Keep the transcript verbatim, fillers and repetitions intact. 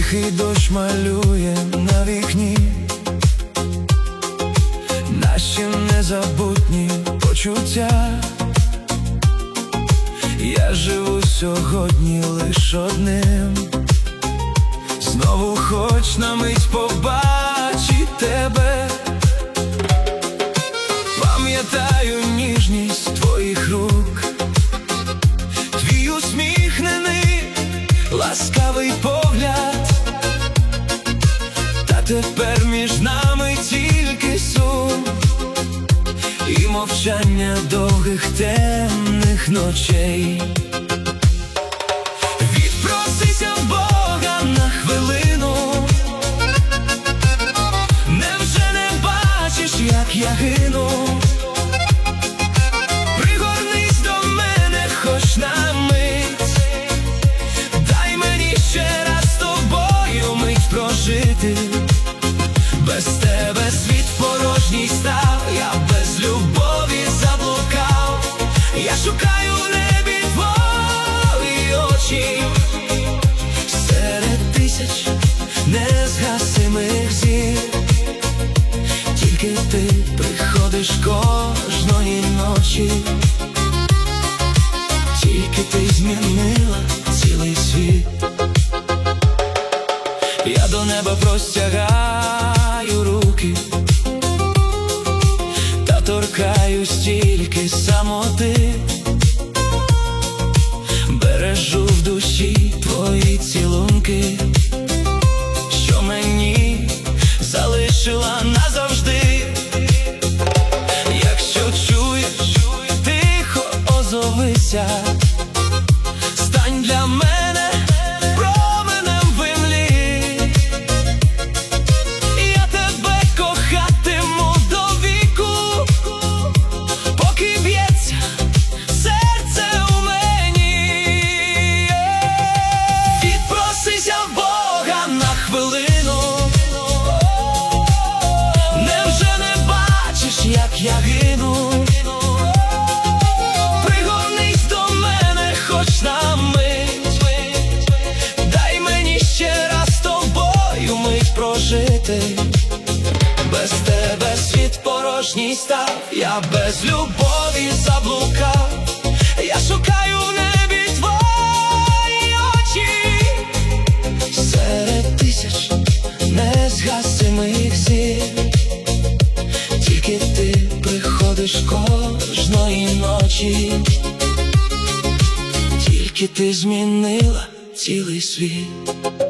Тихий дощ малює на вікні наші незабутні почуття. Я живу сьогодні лиш одним, знову хоч на мить побачить тебе. Пам'ятаю ніжність твоїх рук, твій усміхнений, ласкавий погляд. Та тепер між нами тільки сум і мовчання довгих темних ночей. Відпросися в Бога на хвилину, невже не бачиш, як я гину? Пригорнись до мене хоч на мить, дай мені ще раз з тобою мить прожити. Без тебе світ порожній став, я без любові заблукав. Я шукаю в небі твої очі, серед тисяч незгасимих зір. Тільки ти приходиш кожної ночі, тільки ти змінила цілий світ. Я до неба простягаю руки, та торкаюсь тільки самоти. Бережу в душі твої цілунки, що мені залишила назавжди. Якщо чуєш, тихо озовися, стань для мене променем в імлі. Я тебе кохатиму до віку, поки б'ється серце у мені. Відпросися в Бога на хвилину, невже не бачиш, як я гину? Пригорнись до мене хоч на мить, дай мені ще раз з тобою мить прожити. Без тебе світ порожній став, я без любові заблукав. Я шукаю в небі твої очі, серед тисяч незгасимих зір. Тільки ти приходиш кожної ночі, тільки ти змінила цілий світ.